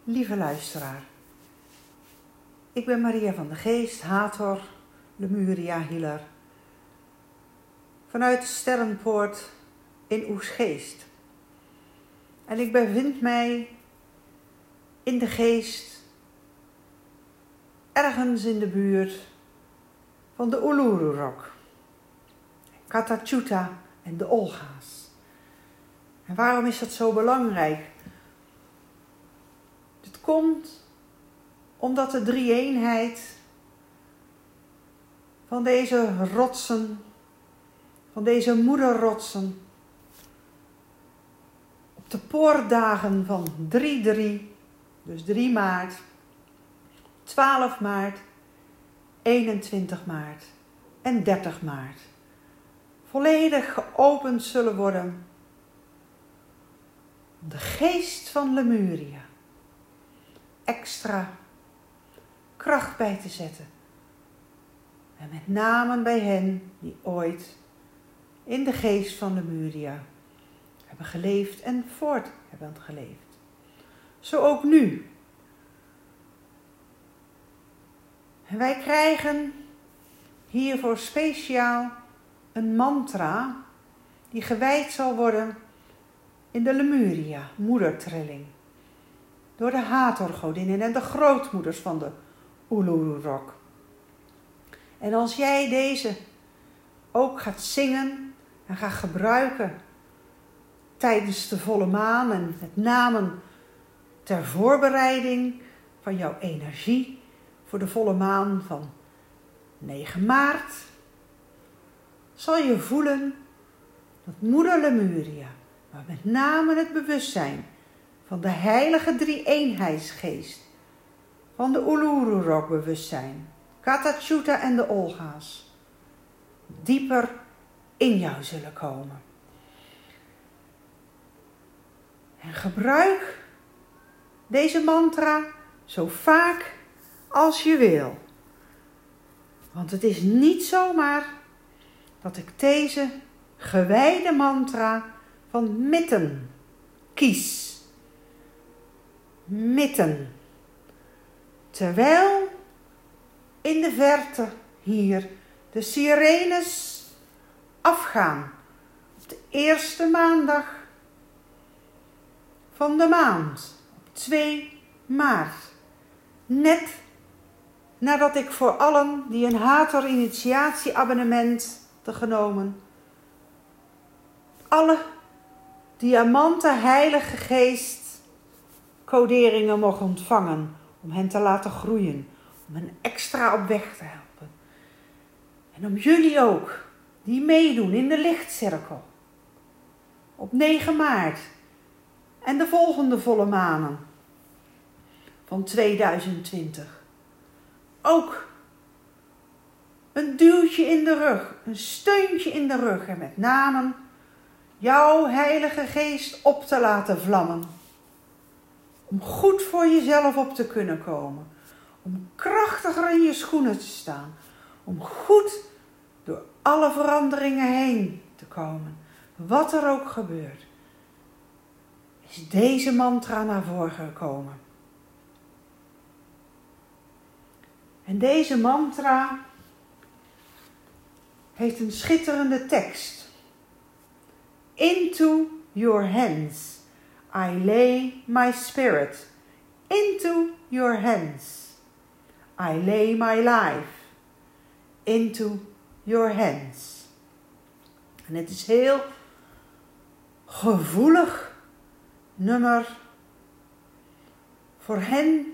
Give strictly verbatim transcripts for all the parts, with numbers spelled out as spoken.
Lieve luisteraar, ik ben Maria van de Geest, Hathor, Lemuria Healer, vanuit de Sterrenpoort in Oegstgeest. En ik bevind mij in de geest, ergens in de buurt van de Uluru-rock, Katachuta en de Olga's. En waarom is dat zo belangrijk? Het komt omdat de drie-eenheid van deze rotsen, van deze moederrotsen, op de poortdagen van drie drie, dus drie maart, twaalf maart, eenentwintig maart en dertig maart, volledig geopend zullen worden om de geest van Lemuria extra kracht bij te zetten. En met name bij hen die ooit in de geest van Lemuria hebben geleefd en voort hebben geleefd. Zo ook nu. En wij krijgen hiervoor speciaal een mantra die gewijd zal worden in de Lemuria, moedertrilling, door de Hathor-godinnen en de grootmoeders van de Uluru-rock. En als jij deze ook gaat zingen en gaat gebruiken tijdens de volle maan en met name ter voorbereiding van jouw energie voor de volle maan van negen maart, zal je voelen dat moeder Lemuria, maar met name het bewustzijn van de heilige drie-eenheidsgeest, van de Uluru-rock bewustzijn, Katachuta en de Olga's, dieper in jou zullen komen. En gebruik deze mantra zo vaak als je wil. Want het is niet zomaar dat ik deze gewijde mantra van midden kies. Midden. Terwijl in de verte hier de sirenes afgaan op de eerste maandag van de maand, op twee maart. Net nadat ik voor allen die een Hathor initiatieabonnement te genomen, alle diamanten heilige geest coderingen mogen ontvangen om hen te laten groeien, om hen extra op weg te helpen. En om jullie ook, die meedoen in de lichtcirkel, op negen maart en de volgende volle maanden van tweeduizend twintig, ook een duwtje in de rug, een steuntje in de rug en met name jouw heilige geest op te laten vlammen. Om goed voor jezelf op te kunnen komen. Om krachtiger in je schoenen te staan. Om goed door alle veranderingen heen te komen. Wat er ook gebeurt. Is deze mantra naar voren gekomen. En deze mantra heeft een schitterende tekst. Into your hands I lay my spirit. Into your hands I lay my life. Into your hands. En het is heel gevoelig nummer voor hen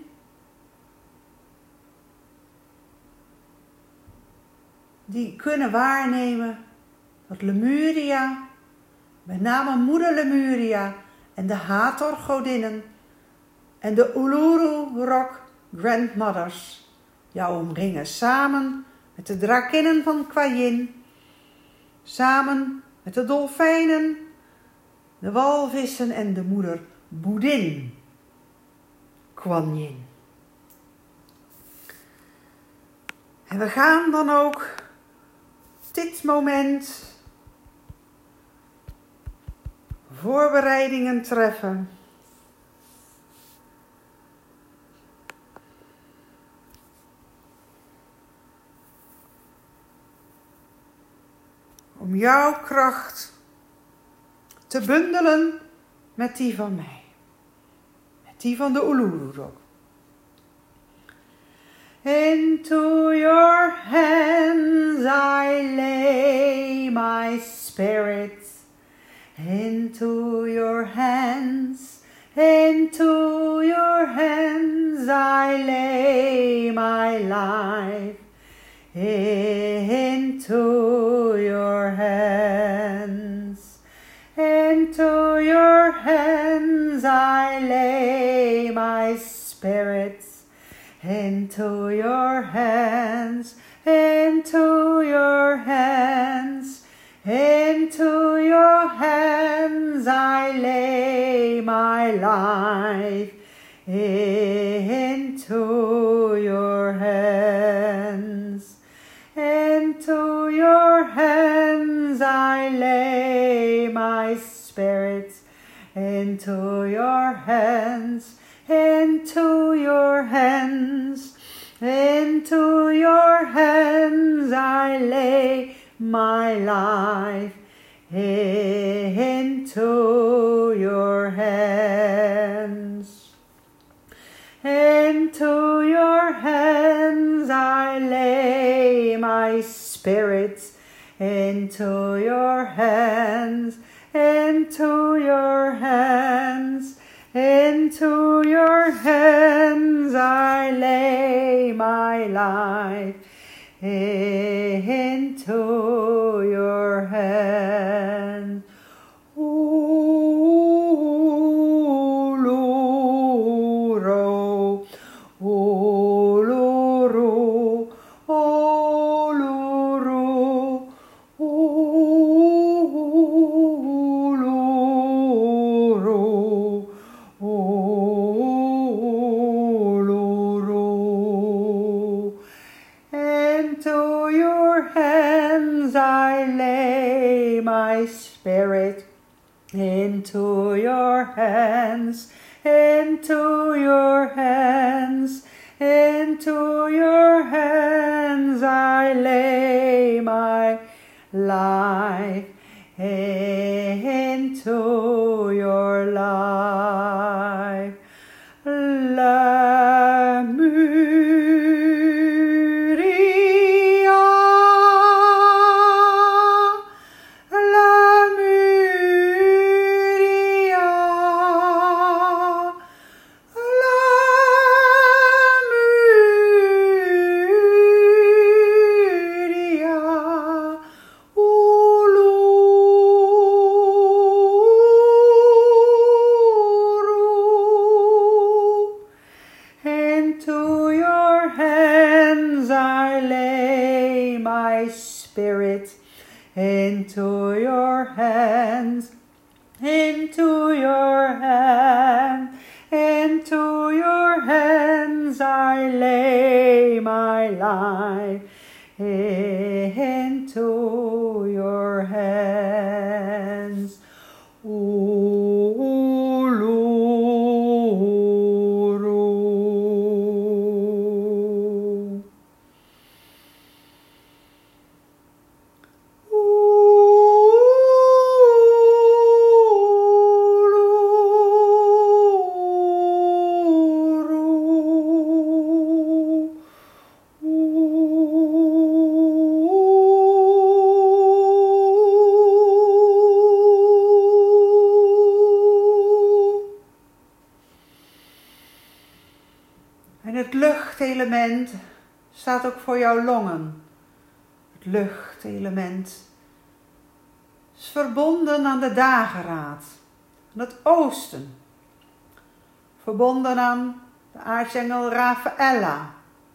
die kunnen waarnemen dat Lemuria, met name moeder Lemuria en de Hathor-godinnen en de Uluru-rock grandmothers jou omringen, samen met de drakinnen van Kwayin, samen met de dolfijnen, de walvissen en de moeder Boedin, Kuan Yin. En we gaan dan ook dit moment voorbereidingen treffen om jouw kracht te bundelen met die van mij. Met die van de Uluru-Rock. Into your hands I lay my spirit. Into your hands, into your hands I lay my life. Into your hands, into your hands I lay my spirit. Into your hands, into your hands, into your hands I lay my life. Into your hands, into your hands I lay my spirit. Into your hands, into your hands, into your hands I lay my life. Into your hands, into your hands I lay my spirit. Into your hands, into your hands, into your hands I lay my life. Into your hands. Uluru, Uluru, Uluru, Uluru, Uluru. Into your hands I lay my spirit. Into your hands, into your hands, into your hands I lay my life. Into your life. Into your hands I lay my spirit. Into your hands, into your hands, into your hands I lay my life. Into your hands. En het luchtelement staat ook voor jouw longen. Het luchtelement is verbonden aan de dageraad, aan het oosten. Verbonden aan de aartsengel Raphaëlla.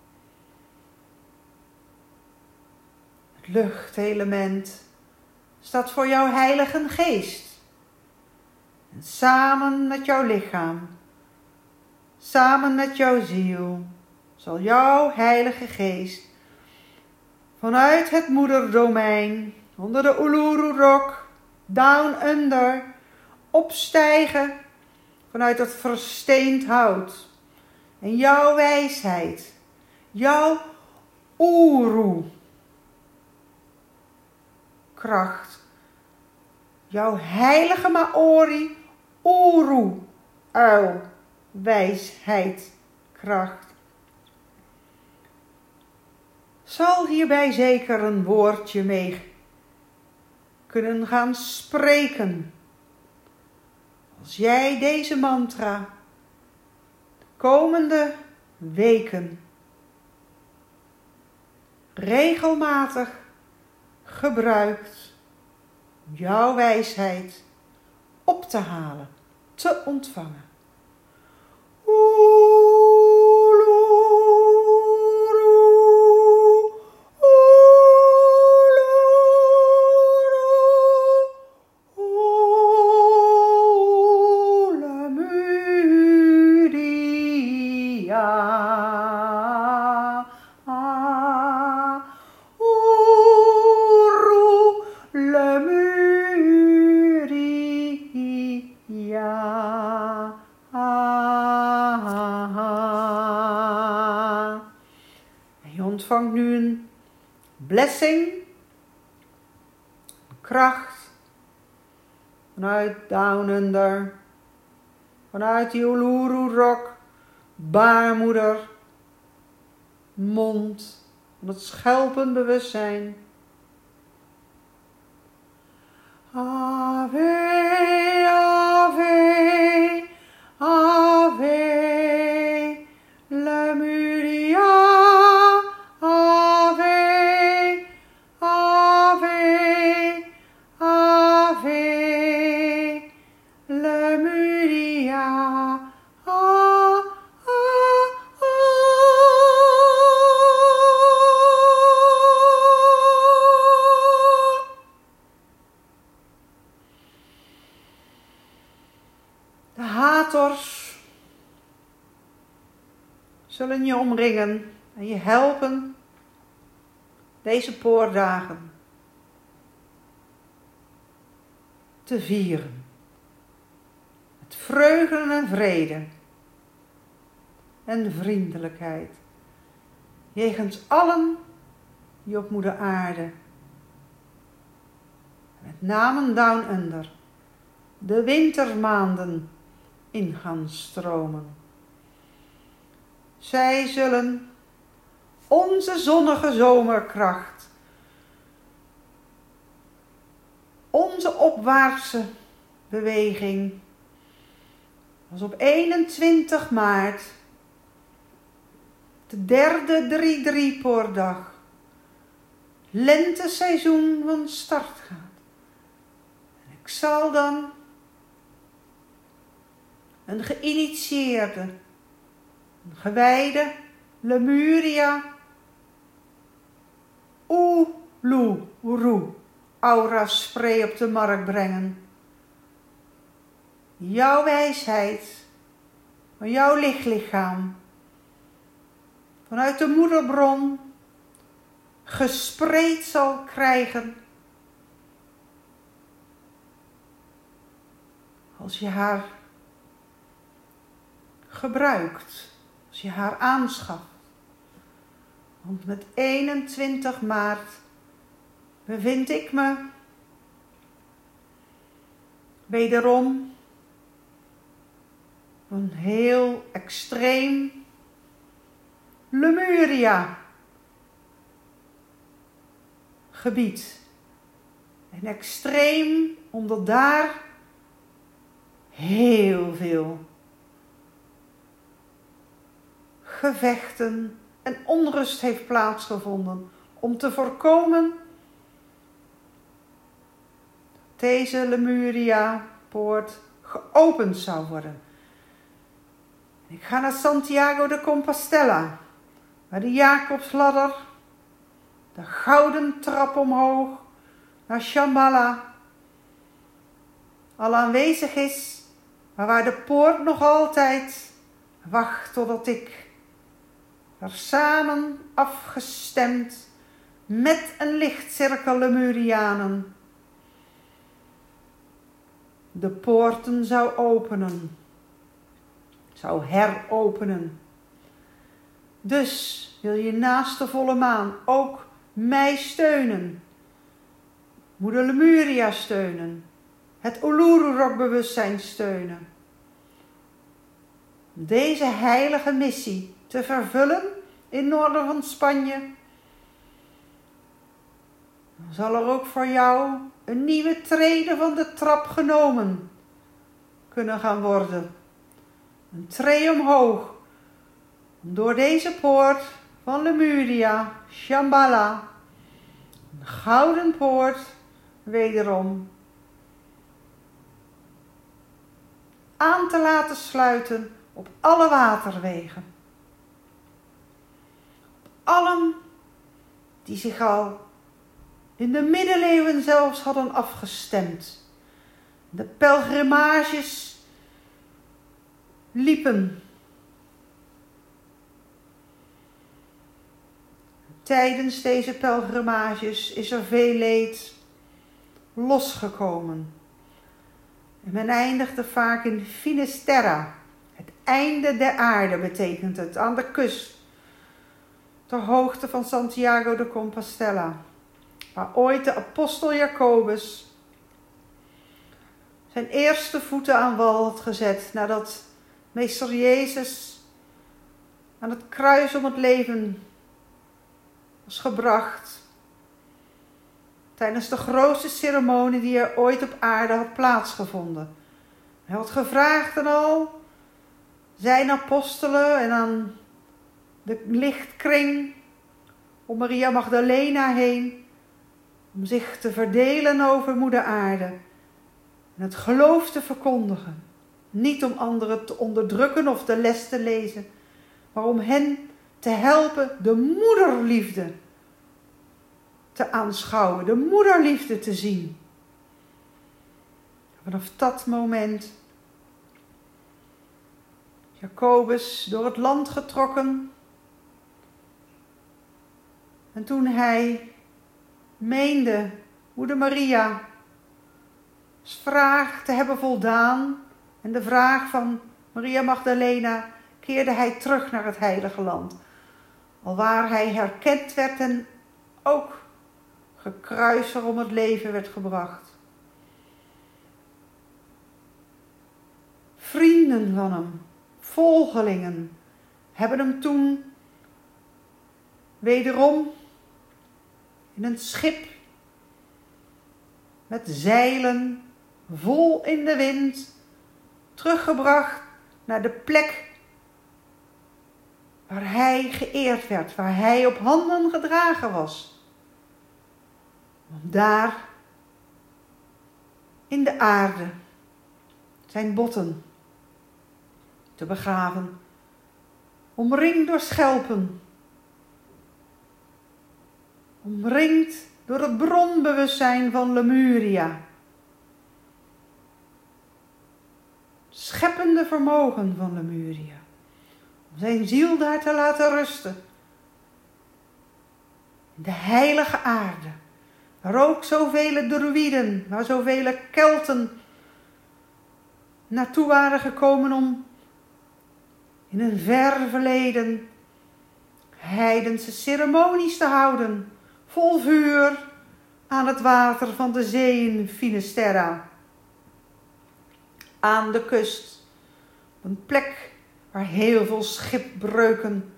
Het luchtelement staat voor jouw heilige geest. En samen met jouw lichaam, samen met jouw ziel, zal jouw heilige geest vanuit het moederdomein, onder de Uluru-Rock, down under, opstijgen vanuit het versteend hout. En jouw wijsheid, jouw Uru, kracht. Jouw heilige Maori, Uru, uil, wijsheid, kracht. Zal hierbij zeker een woordje mee kunnen gaan spreken. Als jij deze mantra de komende weken regelmatig gebruikt om jouw wijsheid op te halen, te ontvangen. Ontvang nu een blessing, een kracht vanuit Down Under, vanuit die Uluru Rock, baarmoeder, mond, van het schelpend bewustzijn. Ave, Ave, Ave, Lemuria. De haters zullen je omringen en je helpen deze poordagen te vieren. Met vreugde en vrede en vriendelijkheid jegens allen die op moeder aarde, met name Down Under, de wintermaanden in gaan stromen. Zij zullen onze zonnige zomerkracht, onze opwaartse beweging, als op eenentwintig maart, de derde drie drie poordag, lenteseizoen van start gaat. En ik zal dan een geïnitieerde, een gewijde Lemuria Ulu Uru aura spray op de markt brengen. Jouw wijsheid van jouw lichtlichaam vanuit de moederbron gespreid zal krijgen als je haar gebruikt, als je haar aanschaft. Want met eenentwintig maart bevind ik me wederom op een heel extreem Lemuria gebied. En extreem omdat daar heel veel gevechten en onrust heeft plaatsgevonden om te voorkomen dat deze Lemuria-poort geopend zou worden. Ik ga naar Santiago de Compostela, waar de Jacobsladder, de gouden trap omhoog naar Shambhala al aanwezig is, maar waar de poort nog altijd wacht totdat ik er samen afgestemd met een lichtcirkel Lemurianen de poorten zou openen, zou heropenen. Dus wil je naast de volle maan ook mij steunen moeder Lemuria steunen. Het Uluru-Rock-bewustzijn steunen. Om deze heilige missie te vervullen in het noorden van Spanje, dan zal er ook voor jou een nieuwe trede van de trap genomen kunnen gaan worden. Een tree omhoog, om door deze poort van Lemuria, Shambhala, een gouden poort, wederom aan te laten sluiten op alle waterwegen. Op allen die zich al in de middeleeuwen zelfs hadden afgestemd. De pelgrimages liepen. Tijdens deze pelgrimages is er veel leed losgekomen. En men eindigde vaak in Finisterra. Het einde der aarde betekent het, aan de kust. Ter hoogte van Santiago de Compostela. Waar ooit de apostel Jacobus zijn eerste voeten aan wal had gezet. Nadat meester Jezus aan het kruis om het leven was gebracht. Tijdens de grootste ceremonie die er ooit op aarde had plaatsgevonden. Hij had gevraagd aan al zijn apostelen en aan de lichtkring om Maria Magdalena heen, om zich te verdelen over moeder aarde en het geloof te verkondigen. Niet om anderen te onderdrukken of de les te lezen, maar om hen te helpen de moederliefde te aanschouwen, de moederliefde te zien. Vanaf dat moment Jacobus door het land getrokken. En toen hij meende moeder Maria's vraag te hebben voldaan en de vraag van Maria Magdalena, keerde hij terug naar het heilige land. Alwaar hij herkend werd en ook gekruisigd om het leven werd gebracht. Vrienden van hem, volgelingen, hebben hem toen wederom in een schip met zeilen vol in de wind teruggebracht naar de plek waar hij geëerd werd, waar hij op handen gedragen was. Om daar in de aarde zijn botten te begraven, omringd door schelpen, omringd door het bronbewustzijn van Lemuria. Scheppende vermogen van Lemuria, om zijn ziel daar te laten rusten. In de heilige aarde, waar ook zoveel druïden, waar zoveel Kelten naartoe waren gekomen om in een ver verleden heidense ceremonies te houden, vol vuur aan het water van de zee in Finisterra. Aan de kust, op een plek waar heel veel schipbreuken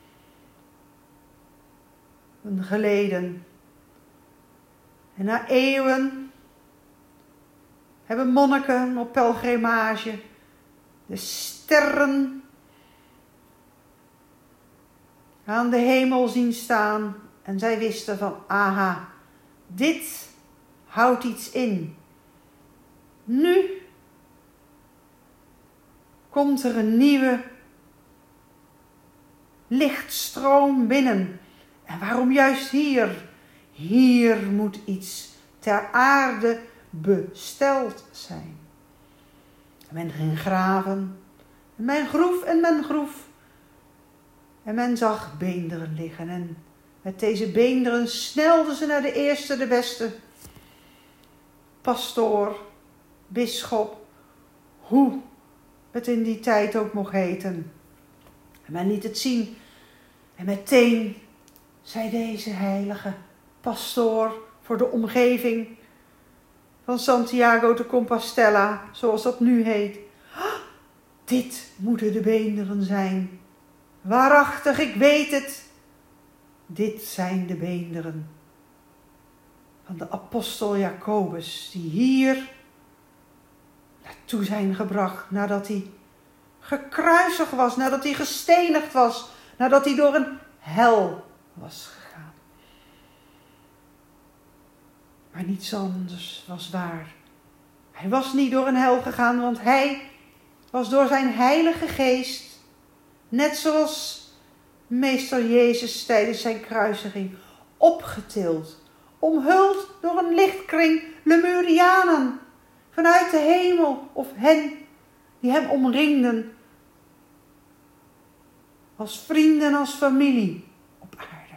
geleden. En na eeuwen hebben monniken op pelgrimage de sterren aan de hemel zien staan. En zij wisten van, aha, dit houdt iets in. Nu komt er een nieuwe lichtstroom binnen. En waarom juist hier? Hier moet iets ter aarde besteld zijn. En men ging graven. En men groef en men groef. En men zag beenderen liggen. En met deze beenderen snelden ze naar de eerste, de beste pastoor, bisschop, hoe het in die tijd ook mocht heten. En men liet het zien. En meteen zei deze heilige pastoor voor de omgeving van Santiago de Compostela, zoals dat nu heet. Ah, dit moeten de beenderen zijn. Waarachtig, ik weet het. Dit zijn de beenderen van de apostel Jacobus, die hier naartoe zijn gebracht nadat hij gekruisigd was, nadat hij gestenigd was, nadat hij door een hel was gegaan. Maar niets anders was waar. Hij was niet door een hel gegaan, want hij was door zijn heilige geest, net zoals meester Jezus tijdens zijn kruisiging, opgetild, omhuld door een lichtkring Lemurianen vanuit de hemel of hen die hem omringden als vrienden, als familie op aarde.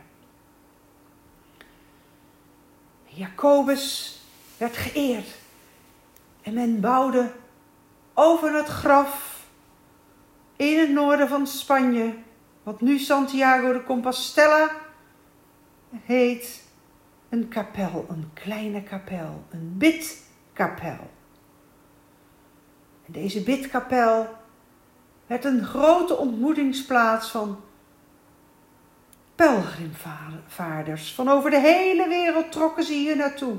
Jacobus werd geëerd en men bouwde over het graf in het noorden van Spanje, wat nu Santiago de Compostela heet, een kapel, een kleine kapel, een bidkapel. En deze bidkapel werd een grote ontmoetingsplaats van pelgrimvaarders. Van over de hele wereld trokken ze hier naartoe.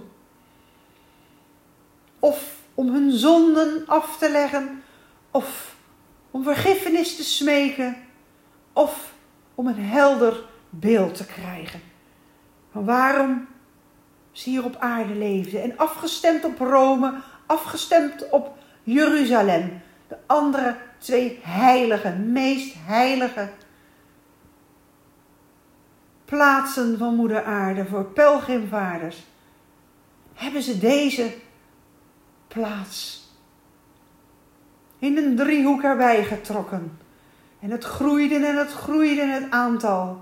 Of om hun zonden af te leggen, of om vergiffenis te smeken, of om een helder beeld te krijgen van waarom ze hier op aarde leefden. En afgestemd op Rome, afgestemd op Jeruzalem, de andere twee heilige, meest heilige plaatsen van moeder aarde voor pelgrimvaarders, hebben ze deze plaats in een driehoek erbij getrokken. En het groeide en het groeide in het aantal.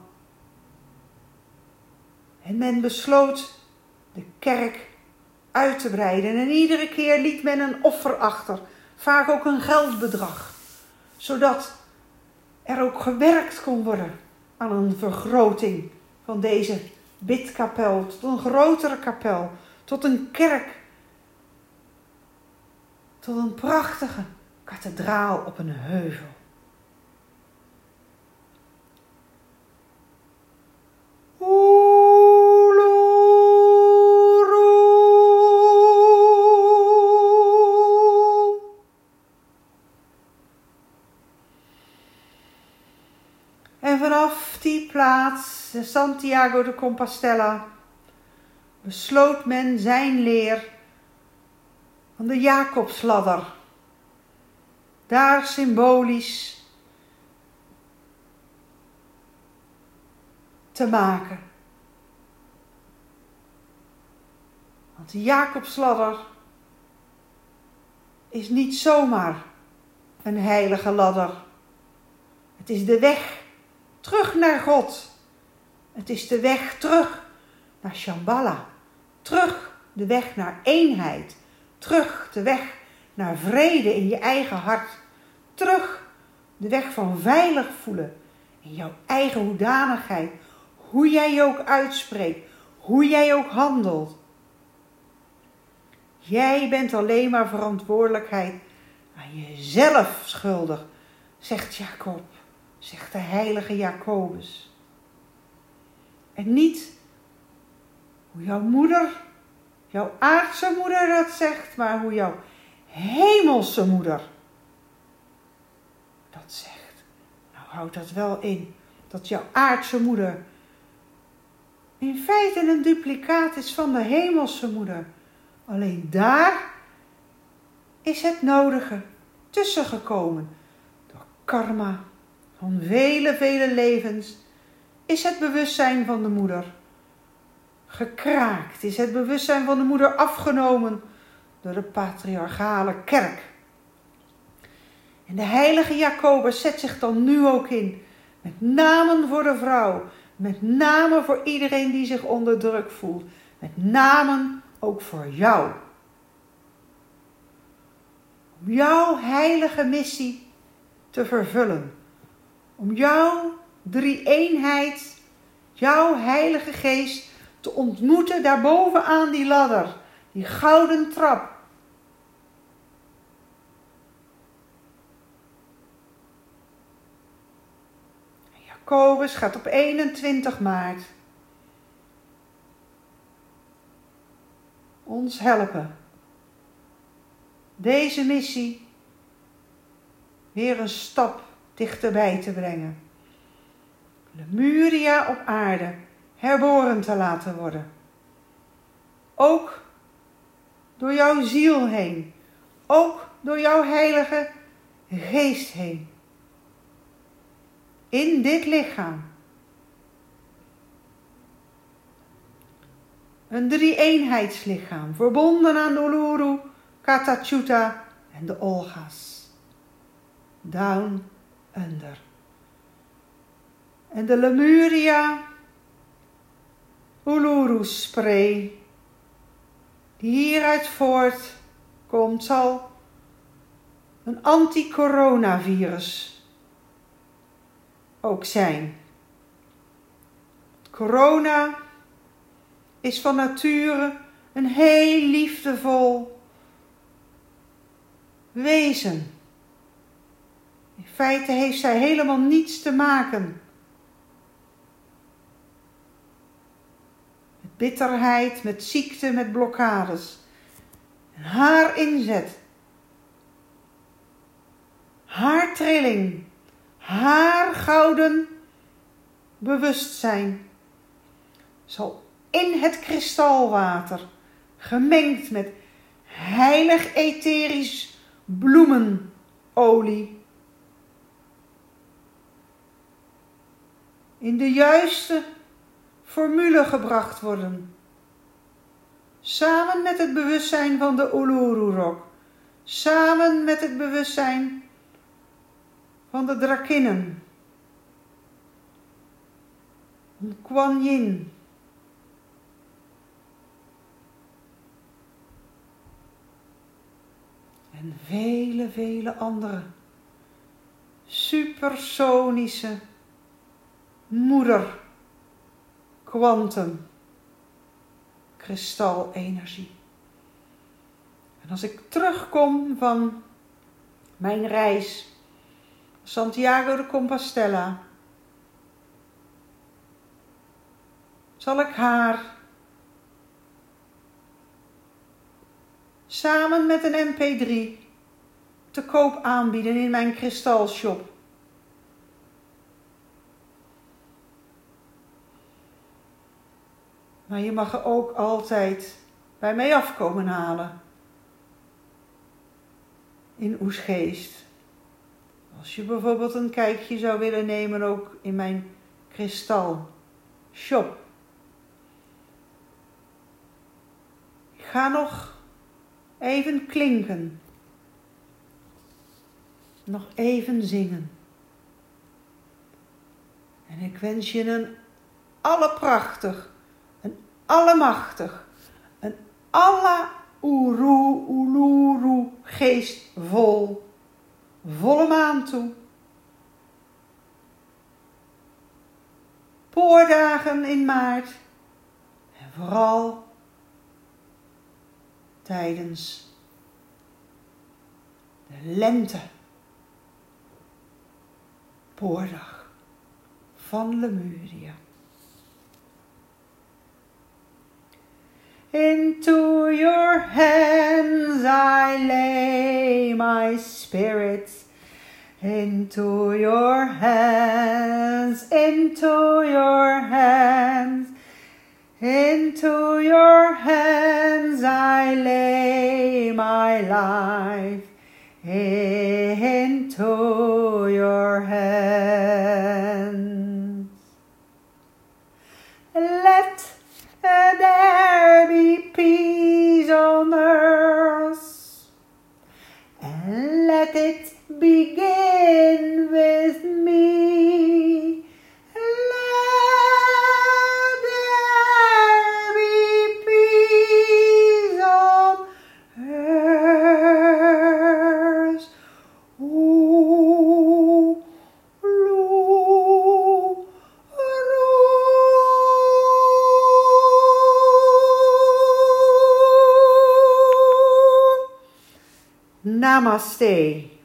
En men besloot de kerk uit te breiden. En iedere keer liet men een offer achter. Vaak ook een geldbedrag. Zodat er ook gewerkt kon worden aan een vergroting van deze bidkapel. Tot een grotere kapel. Tot een kerk. Tot een prachtige kathedraal op een heuvel. En vanaf die plaats, de Santiago de Compostela, besloot men zijn leer van de Jacobsladder, daar symbolisch te maken. Want de Jacobsladder is niet zomaar een heilige ladder. Het is de weg terug naar God. Het is de weg terug naar Shambhala. Terug de weg naar eenheid. Terug de weg naar vrede in je eigen hart. Terug de weg van veilig voelen in jouw eigen hoedanigheid. Hoe jij je ook uitspreekt. Hoe jij ook handelt. Jij bent alleen maar verantwoordelijkheid aan jezelf schuldig, zegt Jacob. Zegt de heilige Jacobus. En niet hoe jouw moeder, jouw aardse moeder dat zegt, maar hoe jouw hemelse moeder dat zegt. Nou, houd dat wel in, dat jouw aardse moeder in feite een duplicaat is van de hemelse moeder. Alleen daar is het nodige tussengekomen door karma. Van vele, vele levens is het bewustzijn van de moeder gekraakt. Is het bewustzijn van de moeder afgenomen door de patriarchale kerk. En de heilige Jacobus zet zich dan nu ook in. Met name voor de vrouw. Met name voor iedereen die zich onder druk voelt. Met name ook voor jou. Om jouw heilige missie te vervullen. Om jouw drie-eenheid, jouw heilige geest te ontmoeten daarboven aan die ladder. die gouden trap. Jacobus gaat op eenentwintig maart ons helpen deze missie weer een stap dichterbij te brengen. Lemuria op aarde herboren te laten worden. Ook door jouw ziel heen. Ook door jouw heilige geest heen. In dit lichaam. Een drie-eenheidslichaam, verbonden aan de Uluru, Katachuta en de Olga's. Down under. En de Lemuria Uluru spray die hieruit voortkomt zal een anti-coronavirus ook zijn. Corona is van nature een heel liefdevol wezen. In feite heeft zij helemaal niets te maken met bitterheid, met ziekte, met blokkades. En haar inzet, haar trilling, haar gouden bewustzijn zal in het kristalwater, gemengd met heilig etherisch bloemenolie, in de juiste formule gebracht worden. Samen met het bewustzijn van de Uluru-rok. Samen met het bewustzijn van de drakinnen. Van Kuan Yin. En vele, vele andere supersonische moeder kwantum kristalenergie. En als ik terugkom van mijn reis Santiago de Compostela, zal ik haar samen met een M P drie te koop aanbieden in mijn kristalshop. Maar je mag er ook altijd bij mij afkomen halen. In Oesgeest. Als je bijvoorbeeld een kijkje zou willen nemen ook in mijn kristalshop. Ik ga nog even klinken. Nog even zingen. En ik wens je een allerprachtig, een allemachtig, een alla uru uluru geestvol, volle maan toe. Poordagen in maart en vooral tijdens de lente poordag van Lemuria. Into your hands I lay my spirit. Into your hands, into your hands, into your hands I lay my life. Into your hands. Let there be peace on earth, and let it begin with me. Let there be peace on earth. Ooh, loo, Namaste.